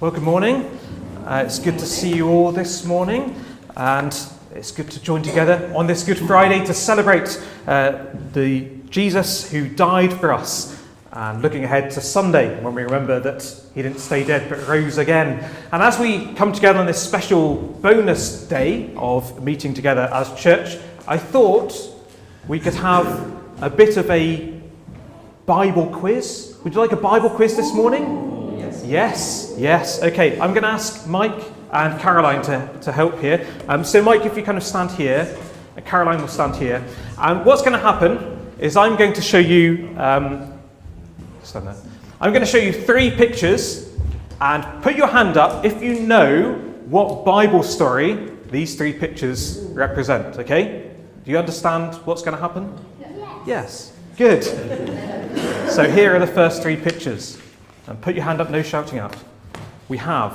Well, good morning. It's good to see you all this morning, and it's good to join together on this Good Friday to celebrate the Jesus who died for us, and looking ahead to Sunday when we remember that he didn't stay dead but rose again. And as we come together on this special bonus day of meeting together as church, I thought we could have a bit of a Bible quiz. Would you like a Bible quiz this morning? Yes. Okay, I'm going to ask Mike and Caroline to help here. So Mike, if you kind of stand here, Caroline will stand here. And what's going to happen is I'm going to show you, I'm going to show you 3 pictures, and put your hand up if you know what Bible story these 3 pictures represent, okay? Do you understand what's going to happen? Yes. Good. So here are the first 3 pictures. And put your hand up, no shouting out. We have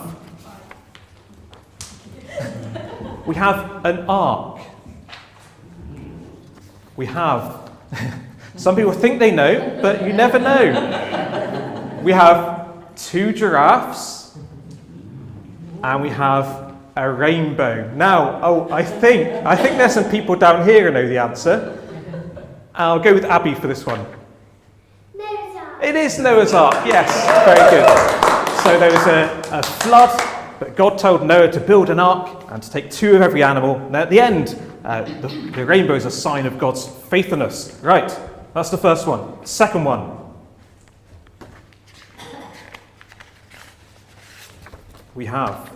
an ark. We have, some people think they know, but you never know. We have 2 giraffes, and we have a rainbow. Now, I think there's some people down here who know the answer. I'll go with Abby for this one. It is Noah's Ark, yes, very good. So there was a flood, but God told Noah to build an ark and to take 2 of every animal. And at the end, the rainbow is a sign of God's faithfulness. Right, that's the first one. Second one. We have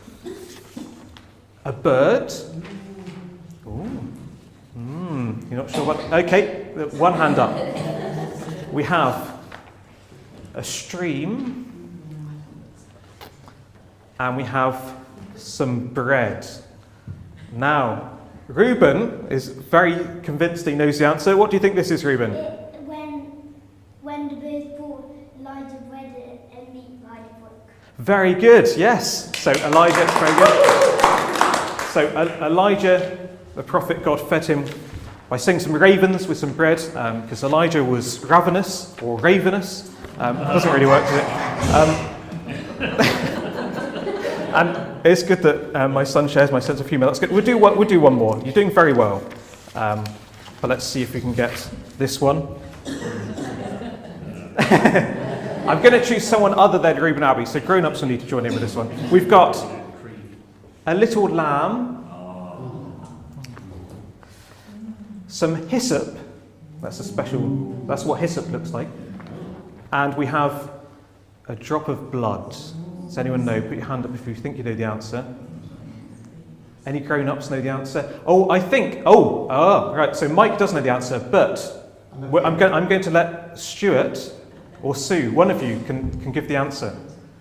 a bird. Ooh. You're not sure what? Okay, one hand up. We have a stream, and we have some bread. Now, Reuben is very convinced he knows the answer. What do you think this is, Reuben? When the birds brought Elijah bread and meat by the brook. Very good, yes. So Elijah, very good. So Elijah, the prophet, God fed him by sending some ravens with some bread, because Elijah was ravenous or ravenous. Doesn't really work, does it? And it's good that my son shares my sense of humour. That's good. We'll do one more. You're doing very well. But let's see if we can get this one. I'm going to choose someone other than Reuben Abbey, so grown-ups will need to join in with this one. We've got a little lamb, some hyssop. That's what hyssop looks like. And we have a drop of blood. Does anyone know? Put your hand up if you think you know the answer. Any grown-ups know the answer? Right, so Mike does know the answer, but I'm going to let Stuart or Sue, one of you, can give the answer.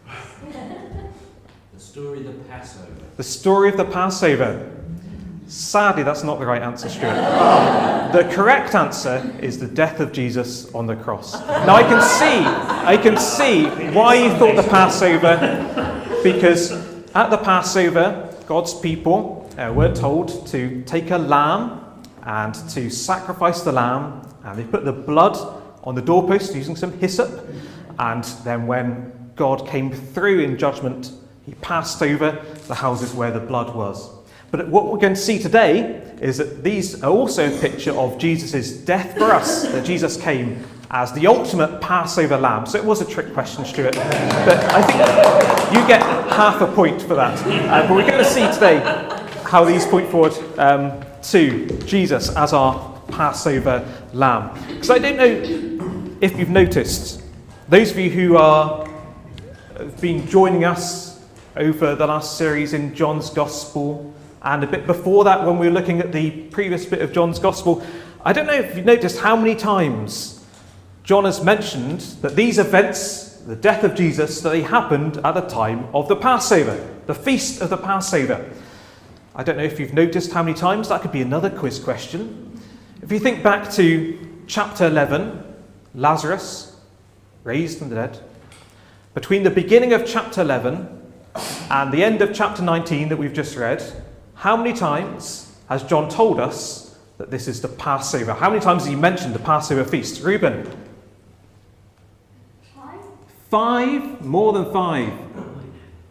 The story of the Passover. The story of the Passover. Sadly, that's not the right answer, Stuart. The correct answer is the death of Jesus on the cross. Now, I can see why you thought the Passover, because at the Passover, God's people were told to take a lamb and to sacrifice the lamb, and they put the blood on the doorpost using some hyssop, and then when God came through in judgment, he passed over the houses where the blood was. But what we're going to see today is that these are also a picture of Jesus' death for us, that Jesus came as the ultimate Passover lamb. So it was a trick question, Stuart, but I think you get half a point for that. But we're going to see today how these point forward to Jesus as our Passover lamb. Because I don't know if you've noticed, those of you who have been joining us over the last series in John's Gospel, and a bit before that, when we were looking at the previous bit of John's Gospel, I don't know if you've noticed how many times John has mentioned that these events, the death of Jesus, that they happened at the time of the Passover, the feast of the Passover. I don't know if you've noticed how many times. That could be another quiz question. If you think back to chapter 11, Lazarus raised from the dead. Between the beginning of chapter 11 and the end of chapter 19 that we've just read, how many times has John told us that this is the Passover? How many times has he mentioned the Passover feast? Reuben? 5. 5? More than 5.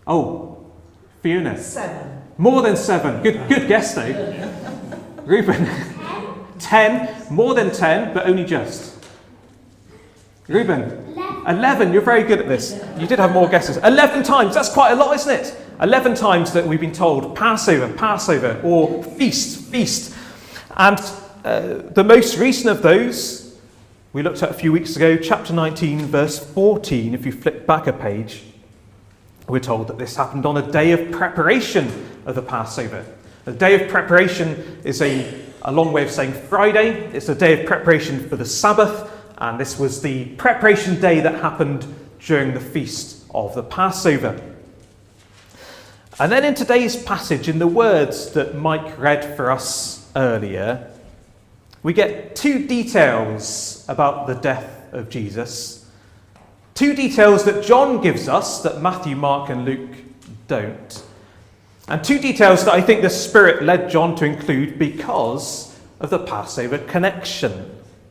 Oh, Fiona. 7. More than 7. Good guess, though. Reuben. 10. More than 10, but only just. Reuben. 11. You're very good at this. You did have more guesses. 11 times. That's quite a lot, isn't it? 11 times that we've been told Passover, Passover, or feast, feast. And the most recent of those we looked at a few weeks ago, chapter 19, verse 14. If you flip back a page, we're told that this happened on a day of preparation of the Passover. The day of preparation is a long way of saying Friday. It's a day of preparation for the Sabbath. And this was the preparation day that happened during the feast of the Passover. And then in today's passage, in the words that Mike read for us earlier, we get 2 details about the death of Jesus. 2 details that John gives us that Matthew, Mark and Luke don't. And 2 details that I think the Spirit led John to include because of the Passover connection.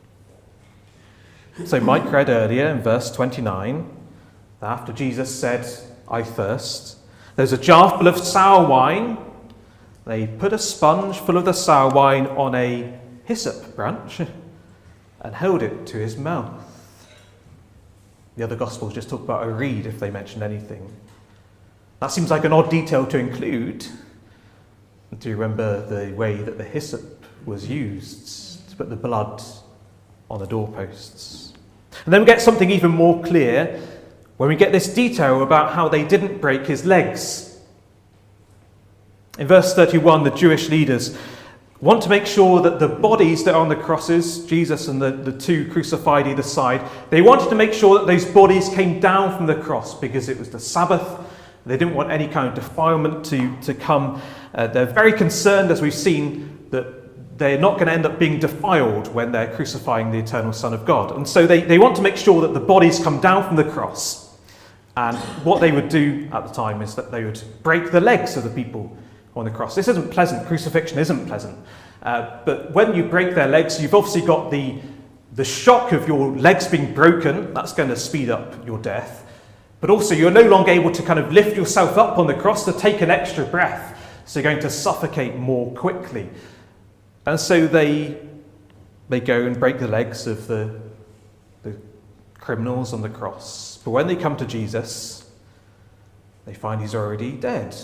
So Mike read earlier in verse 29 that after Jesus said, "I thirst," there's a jar full of sour wine. They put a sponge full of the sour wine on a hyssop branch and held it to his mouth. The other Gospels just talk about a reed if they mention anything. That seems like an odd detail to include. Do you remember the way that the hyssop was used to put the blood on the doorposts? And then we get something even more clear when we get this detail about how they didn't break his legs. In verse 31, the Jewish leaders want to make sure that the bodies that are on the crosses, Jesus and the 2 crucified either side, they wanted to make sure that those bodies came down from the cross because it was the Sabbath. They didn't want any kind of defilement to come. They're very concerned, as we've seen, that they're not going to end up being defiled when they're crucifying the eternal Son of God. And so they want to make sure that the bodies come down from the cross. And what they would do at the time is that they would break the legs of the people on the cross. This isn't pleasant. Crucifixion isn't pleasant. But when you break their legs, you've obviously got the shock of your legs being broken. That's going to speed up your death. But also you're no longer able to kind of lift yourself up on the cross to take an extra breath. So you're going to suffocate more quickly. And so they go and break the legs of the criminals on the cross. But when they come to Jesus, they find he's already dead.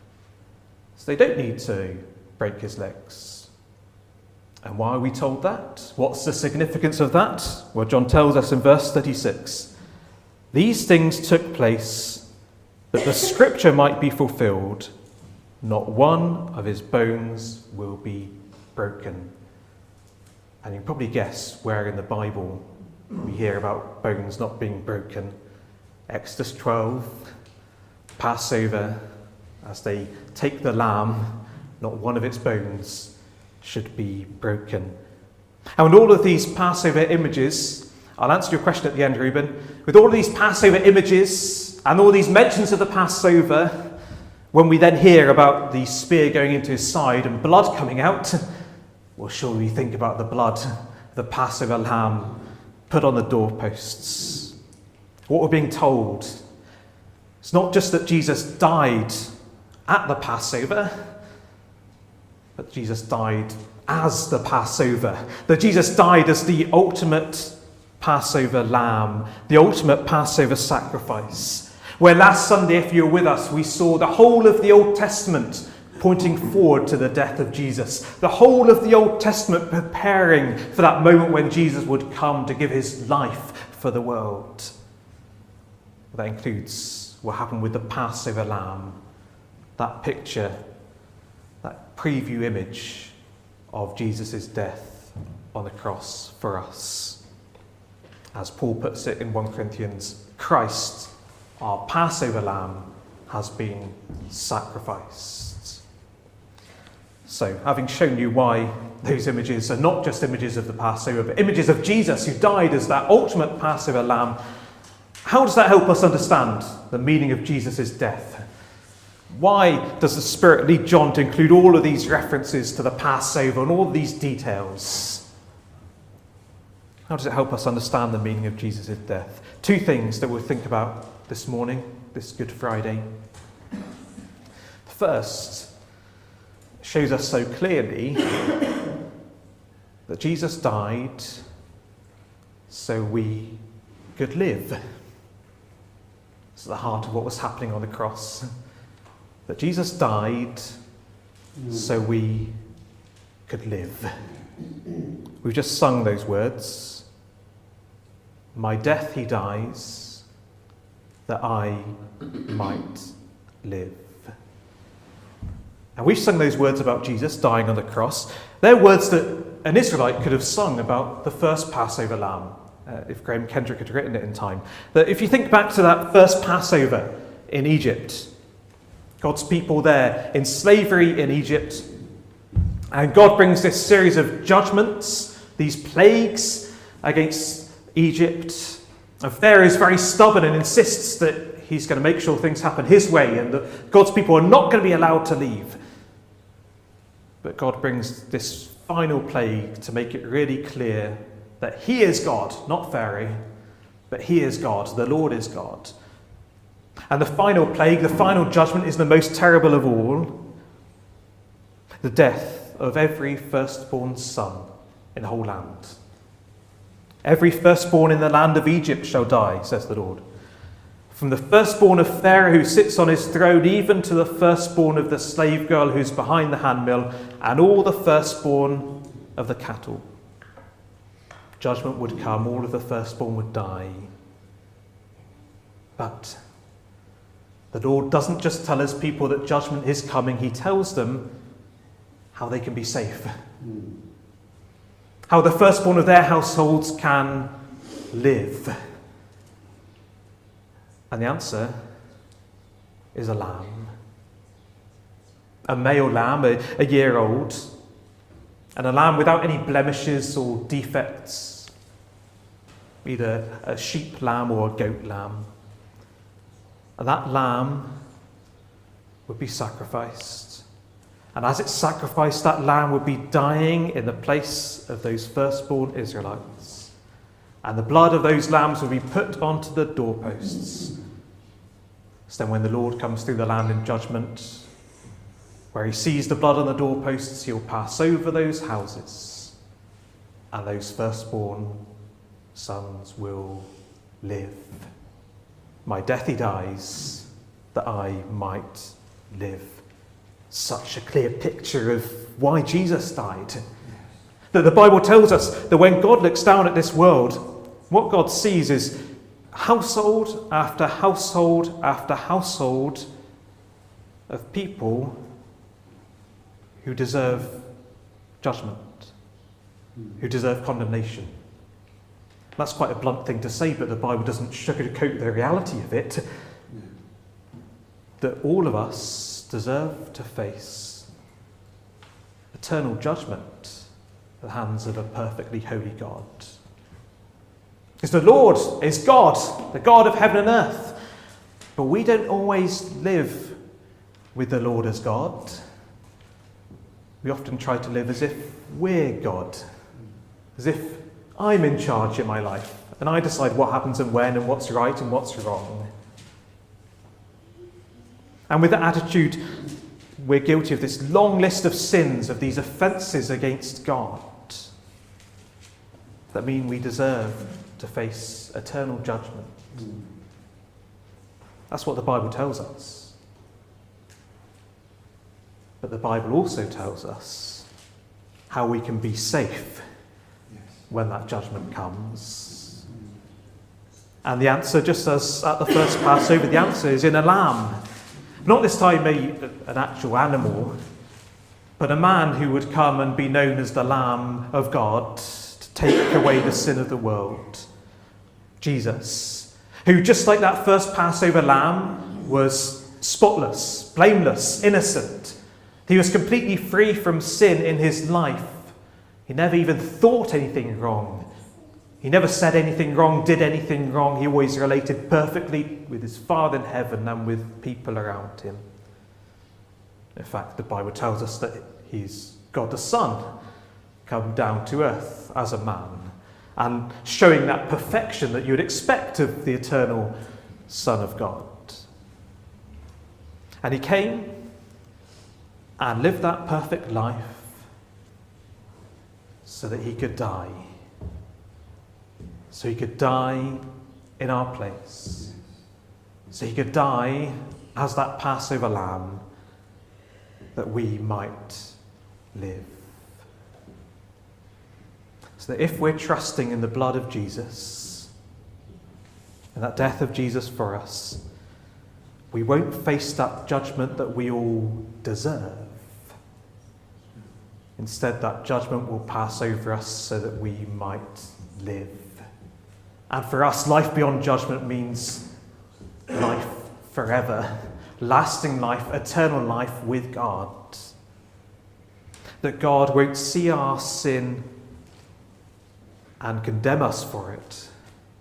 So they don't need to break his legs. And why are we told that? What's the significance of that? Well, John tells us in verse 36, "These things took place that the scripture might be fulfilled. Not one of his bones will be broken." And you can probably guess where in the Bible we hear about bones not being broken. Exodus 12, Passover, as they take the lamb, not one of its bones should be broken. And with all of these Passover images, I'll answer your question at the end, Reuben. With all of these Passover images and all these mentions of the Passover, when we then hear about the spear going into his side and blood coming out, well, surely we think about the blood, the Passover lamb put on the doorposts. What we're being told, it's not just that Jesus died at the Passover, but Jesus died as the Passover. That Jesus died as the ultimate Passover lamb, the ultimate Passover sacrifice. Where last Sunday, if you were with us, we saw the whole of the Old Testament pointing forward to the death of Jesus. The whole of the Old Testament preparing for that moment when Jesus would come to give his life for the world. That includes what happened with the Passover lamb, that picture, that preview image of Jesus' death on the cross for us. As Paul puts it in 1 Corinthians, Christ, our Passover lamb, has been sacrificed. So, having shown you why those images are not just images of the Passover, but images of Jesus who died as that ultimate Passover lamb, how does that help us understand the meaning of Jesus' death? Why does the Spirit lead John to include all of these references to the Passover and all of these details? How does it help us understand the meaning of Jesus' death? 2 things that we'll think about this morning, this Good Friday. First, it shows us so clearly that Jesus died so we could live. It's at the heart of what was happening on the cross. That Jesus died so we could live. We've just sung those words. My death he dies, that I might live. And we've sung those words about Jesus dying on the cross. They're words that an Israelite could have sung about the first Passover lamb, if Graham Kendrick had written it in time. That if you think back to that first Passover in Egypt, God's people there in slavery in Egypt, and God brings this series of judgments, these plagues against Egypt. And Pharaoh is very stubborn and insists that he's going to make sure things happen his way and that God's people are not going to be allowed to leave. But God brings this final plague to make it really clear that he is God, not Pharaoh, but he is God, the Lord is God. And the final plague, the final judgment, is the most terrible of all: the death of every firstborn son in the whole land. Every firstborn in the land of Egypt shall die, says the Lord. From the firstborn of Pharaoh who sits on his throne, even to the firstborn of the slave girl who's behind the handmill, and all the firstborn of the cattle. Judgment would come, all of the firstborn would die. But the Lord doesn't just tell his people that judgment is coming, he tells them how they can be safe. How the firstborn of their households can live. And the answer is a lamb. A male lamb, a year old, and a lamb without any blemishes or defects. Either a sheep lamb or a goat lamb. And that lamb would be sacrificed. And as it's sacrificed, that lamb would be dying in the place of those firstborn Israelites. And the blood of those lambs would be put onto the doorposts. So then when the Lord comes through the land in judgment, where he sees the blood on the doorposts, he'll pass over those houses, and those firstborn sons will live. My death he dies, that I might live. Such a clear picture of why Jesus died. That the Bible tells us that when God looks down at this world, what God sees is household after household after household of people who deserve judgment, who deserve condemnation. That's quite a blunt thing to say, but the Bible doesn't sugarcoat the reality of it. That all of us deserve to face eternal judgment at the hands of a perfectly holy God. Because the Lord is God, the God of heaven and earth. But we don't always live with the Lord as God. We often try to live as if we're God, as if I'm in charge in my life and I decide what happens and when and what's right and what's wrong. And with that attitude, we're guilty of this long list of sins, of these offences against God, that mean we deserve to face eternal judgment. That's what the Bible tells us. But the Bible also tells us how we can be safe when that judgment comes. And the answer, just as at the first Passover, the answer is in a lamb. Not this time an actual animal, but a man who would come and be known as the Lamb of God to take away the sin of the world. Jesus, who just like that first Passover lamb was spotless, blameless, innocent. He was completely free from sin in his life. He never even thought anything wrong. He never said anything wrong, did anything wrong. He always related perfectly with his Father in heaven and with people around him. In fact, the Bible tells us that he's God the Son, come down to earth as a man, and showing that perfection that you would expect of the eternal Son of God. And he came and lived that perfect life so that he could die. So he could die in our place. So he could die as that Passover lamb that we might live. So that if we're trusting in the blood of Jesus and that death of Jesus for us, we won't face that judgment that we all deserve. Instead, that judgment will pass over us so that we might live. And for us, life beyond judgment means life forever, lasting life, eternal life with God. That God won't see our sin and condemn us for it,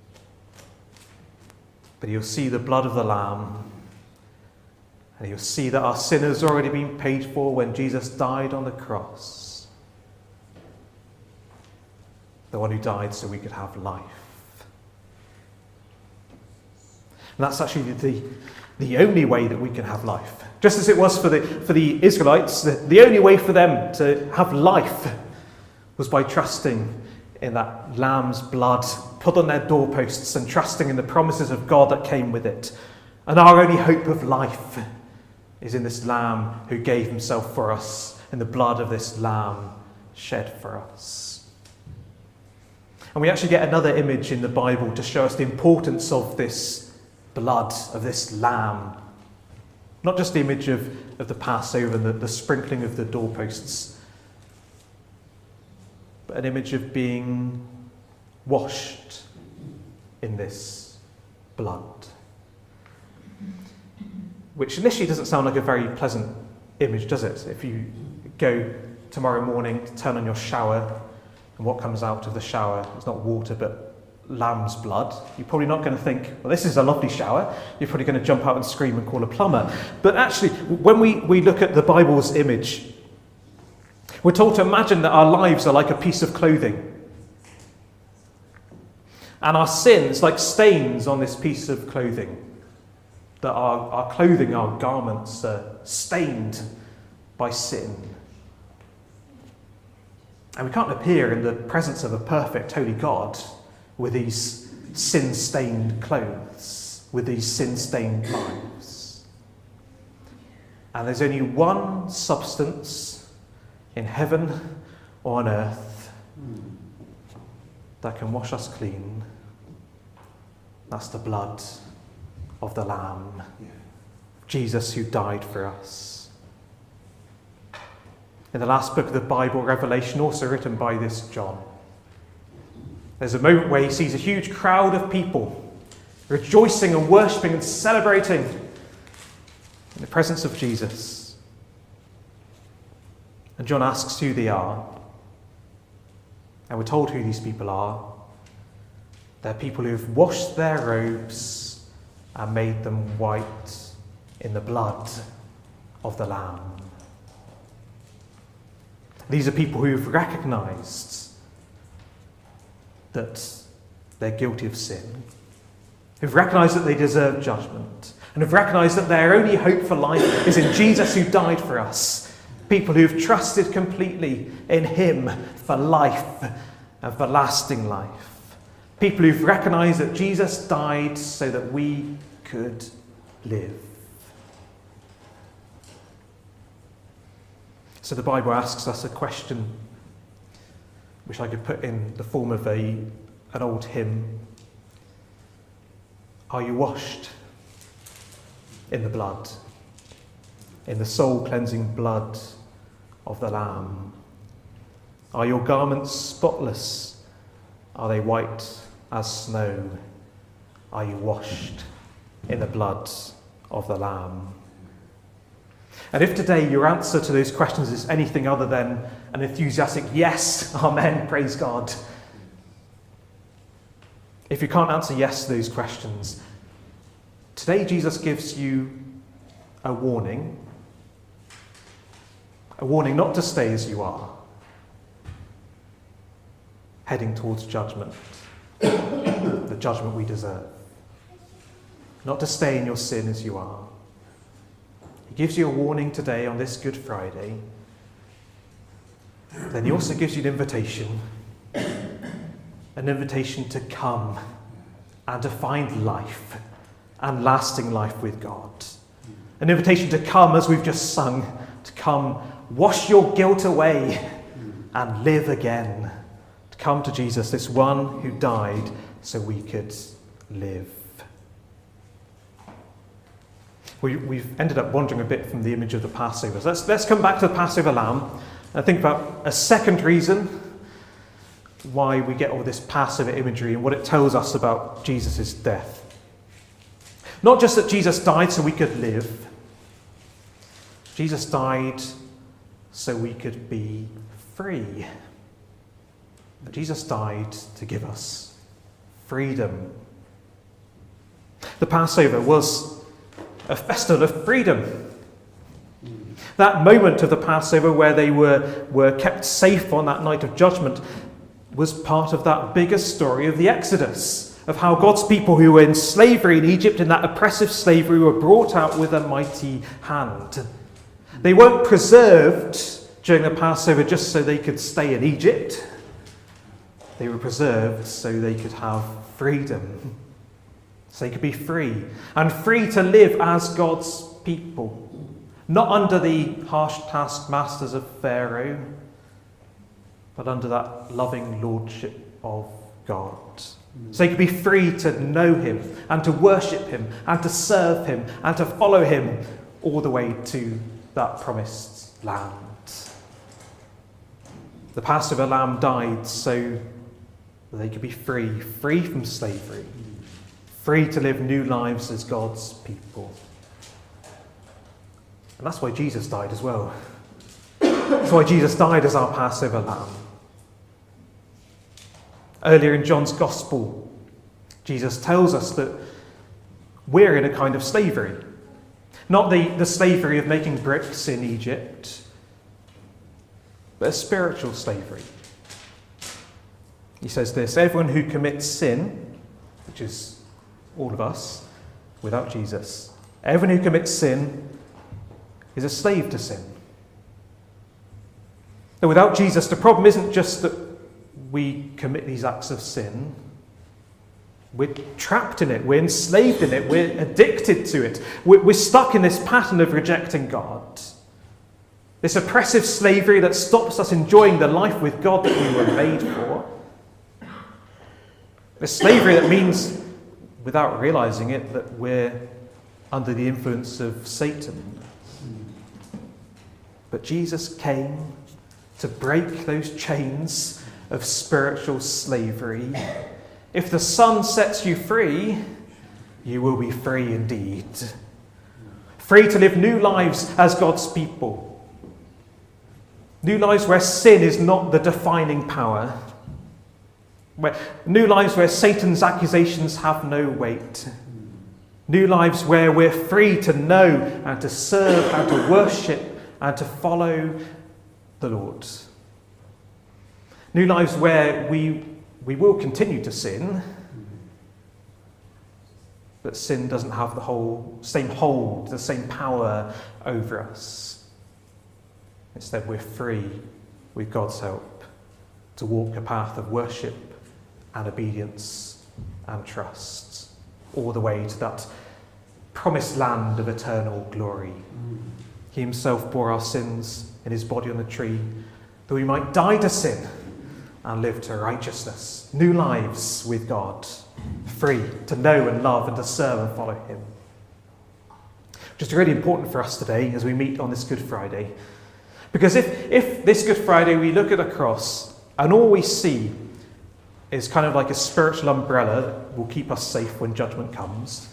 but he'll see the blood of the Lamb, and he'll see that our sin has already been paid for when Jesus died on the cross. The one who died so we could have life. And that's actually the only way that we can have life. Just as it was for the Israelites, the only way for them to have life was by trusting in that lamb's blood put on their doorposts and trusting in the promises of God that came with it. And our only hope of life is in this lamb who gave himself for us, in the blood of this lamb shed for us. And we actually get another image in the Bible to show us the importance of this blood, of this lamb. Not just the image of the Passover, the sprinkling of the doorposts, but an image of being washed in this blood. Which initially doesn't sound like a very pleasant image, does it? If you go tomorrow morning to turn on your shower, and what comes out of the shower is not water but lamb's blood, you're probably not going to think, well, this is a lovely shower. You're probably going to jump out and scream and call a plumber. But actually, when we look at the Bible's image, we're told to imagine that our lives are like a piece of clothing. And our sins like stains on this piece of clothing. That our clothing, our garments are stained by sin. And we can't appear in the presence of a perfect, holy God with these sin-stained clothes, with these sin-stained lives. And there's only one substance in heaven or on earth that can wash us clean. That's the blood of the Lamb, Jesus who died for us. In the last book of the Bible, Revelation, also written by this John, there's a moment where he sees a huge crowd of people rejoicing and worshipping and celebrating in the presence of Jesus. And John asks who they are. And we're told who these people are. They're people who've washed their robes and made them white in the blood of the Lamb. These are people who've recognised that they're guilty of sin, who've recognised that they deserve judgment, and have recognised that their only hope for life is in Jesus who died for us. People who've trusted completely in him for life and for lasting life. People who've recognised that Jesus died so that we could live. So the Bible asks us a question which I could put in the form of an old hymn. Are you washed in the blood, in the soul-cleansing blood of the Lamb? Are your garments spotless? Are they white as snow? Are you washed in the blood of the Lamb? And if today your answer to those questions is anything other than an enthusiastic yes, amen, praise God. If you can't answer yes to those questions, today Jesus gives you a warning not to stay as you are, heading towards judgment, the judgment we deserve. Not to stay in your sin as you are. He gives you a warning today on this Good Friday, then he also gives you an invitation to come and to find life and lasting life with God. An invitation to come, as we've just sung, to come, wash your guilt away and live again. To come to Jesus, this one who died so we could live. We've ended up wandering a bit from the image of the Passover. So let's come back to the Passover lamb and think about a second reason why we get all this Passover imagery and what it tells us about Jesus' death. Not just that Jesus died so we could live. Jesus died so we could be free. But Jesus died to give us freedom. The Passover was a festival of freedom. That moment of the Passover where they were kept safe on that night of judgment was part of that bigger story of the Exodus, of how God's people who were in slavery in Egypt, in that oppressive slavery, were brought out with a mighty hand. They weren't preserved during the Passover just so they could stay in Egypt. They were preserved so they could have freedom. So they could be free, and free to live as God's people, not under the harsh taskmasters of Pharaoh, but under that loving lordship of God. So they could be free to know him, and to worship him, and to serve him, and to follow him all the way to that promised land. The Passover lamb died so that they could be free from slavery, free to live new lives as God's people. And that's why Jesus died as well. That's why Jesus died as our Passover lamb. Earlier in John's Gospel, Jesus tells us that we're in a kind of slavery. Not the slavery of making bricks in Egypt, but a spiritual slavery. He says this: everyone who commits sin, which is all of us without Jesus, everyone who commits sin is a slave to sin. And without Jesus, the problem isn't just that we commit these acts of sin. We're trapped in it. We're enslaved in it. We're addicted to it. We're stuck in this pattern of rejecting God. This oppressive slavery that stops us enjoying the life with God that we were made for. A slavery that means, without realizing it, that we're under the influence of Satan. But Jesus came to break those chains of spiritual slavery. If the Son sets you free, you will be free indeed. Free to live new lives as God's people. New lives where sin is not the defining power. New lives where Satan's accusations have no weight. New lives where we're free to know and to serve and to worship and to follow the Lord. New lives where we will continue to sin, but sin doesn't have the same hold, the same power over us. Instead, we're free, with God's help, to walk a path of worship and obedience and trust, all the way to that promised land of eternal glory. He himself bore our sins in his body on the tree, that we might die to sin and live to righteousness. New lives with God, free to know and love and to serve and follow him. Just really important for us today as we meet on this Good Friday. Because if this Good Friday we look at the cross and all we see is kind of like a spiritual umbrella that will keep us safe when judgment comes,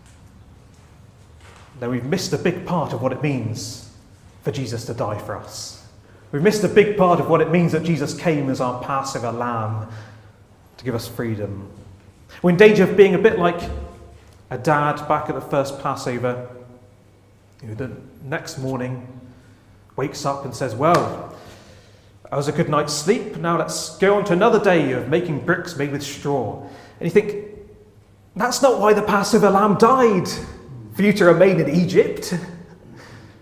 then we've missed a big part of what it means for Jesus to die for us. We've missed a big part of what it means that Jesus came as our Passover lamb to give us freedom. We're in danger of being a bit like a dad back at the first Passover who the next morning wakes up and says, well, that was a good night's sleep. Now let's go on to another day of making bricks made with straw. And you think, that's not why the Passover lamb died, for you to remain in Egypt.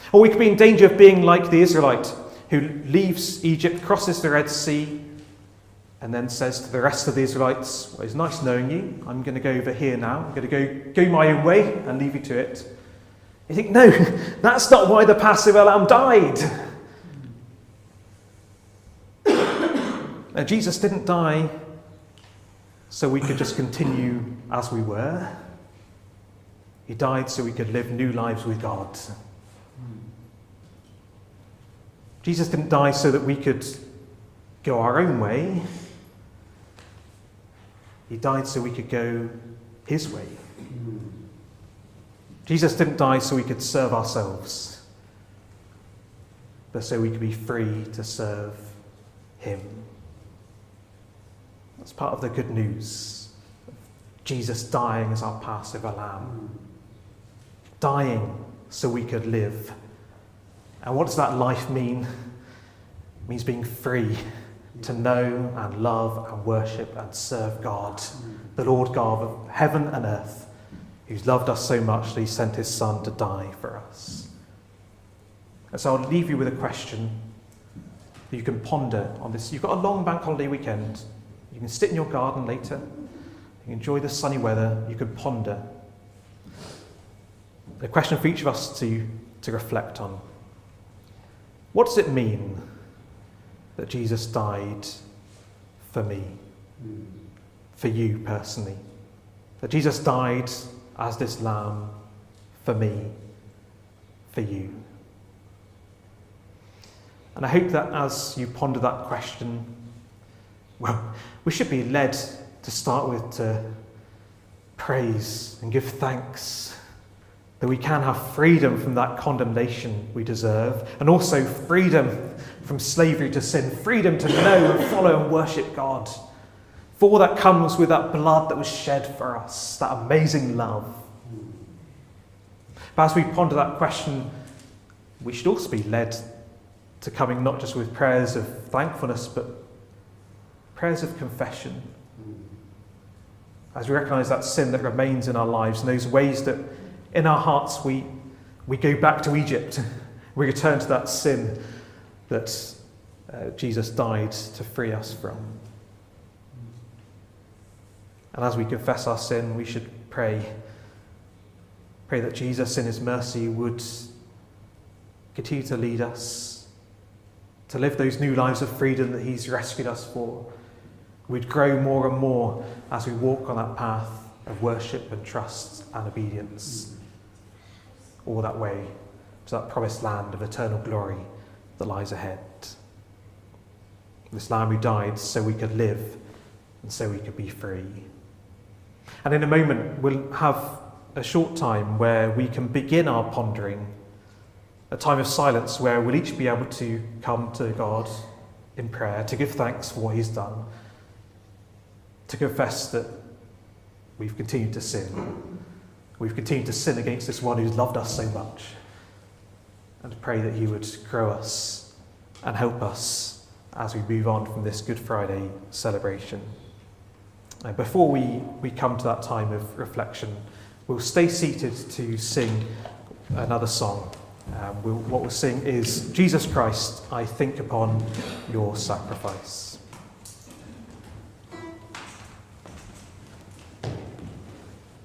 Or we could be in danger of being like the Israelite who leaves Egypt, crosses the Red Sea, and then says to the rest of the Israelites, well, it's nice knowing you. I'm going to go over here now. I'm going to go my own way and leave you to it. You think, no, that's not why the Passover lamb died. Now, Jesus didn't die so we could just continue as we were. He died so we could live new lives with God. Jesus didn't die so that we could go our own way. He died so we could go his way. Jesus didn't die so we could serve ourselves, but so we could be free to serve him. That's part of the good news. Jesus dying as our Passover lamb. Dying so we could live. And what does that life mean? It means being free to know and love and worship and serve God, the Lord God of heaven and earth, who's loved us so much that he sent his Son to die for us. And so I'll leave you with a question that you can ponder on this. You've got a long bank holiday weekend. You can sit in your garden later. You can enjoy the sunny weather. You can ponder. A question for each of us to reflect on. What does it mean that Jesus died for me, for you personally? That Jesus died as this lamb for me, for you. And I hope that as you ponder that question, well, we should be led to start with to praise and give thanks that we can have freedom from that condemnation we deserve, and also freedom from slavery to sin, freedom to know and follow and worship God. For all that comes with that blood that was shed for us, that amazing love. But as we ponder that question, we should also be led to coming not just with prayers of thankfulness, but prayers of confession. As we recognise that sin that remains in our lives, and those ways that in our hearts we go back to Egypt, we return to that sin that Jesus died to free us from. And as we confess our sin, we should pray that Jesus in his mercy would continue to lead us to live those new lives of freedom that he's rescued us for. We'd grow more and more as we walk on that path of worship and trust and obedience, all that way to that promised land of eternal glory that lies ahead. This Lamb who died so we could live and so we could be free. And in a moment, we'll have a short time where we can begin our pondering, a time of silence where we'll each be able to come to God in prayer, to give thanks for what he's done, to confess that we've continued to sin. We've continued to sin against this one who's loved us so much, and to pray that he would grow us and help us as we move on from this Good Friday celebration. And before we come to that time of reflection, we'll stay seated to sing another song. What we'll sing is Jesus Christ, I think upon your sacrifice.